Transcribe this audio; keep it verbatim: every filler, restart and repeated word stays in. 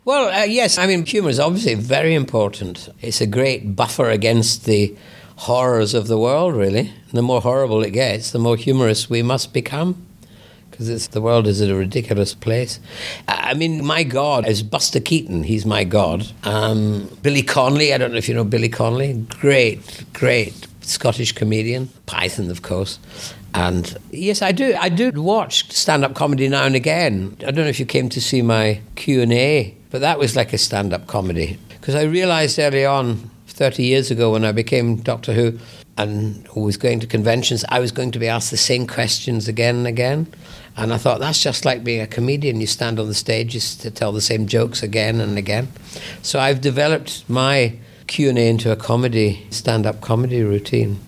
Well, uh, yes, I mean, humour is obviously very important. It's a great buffer against the horrors of the world, really. The more horrible it gets, the more humorous we must become, because the world is a ridiculous place. I mean, my God is Buster Keaton. He's my God. Um, Billy Connolly, I don't know if you know Billy Connolly. Great, great Scottish comedian. Python, of course. And yes, I do. I do watch stand-up comedy now and again. I don't know if you came to see my Q and A, but that was like a stand-up comedy. Because I realised early on, thirty years ago, when I became Doctor Who and was going to conventions, I was going to be asked the same questions again and again. And I thought, that's just like being a comedian. You stand on the stage just to tell the same jokes again and again. So I've developed my Q and A into a comedy, stand-up comedy routine.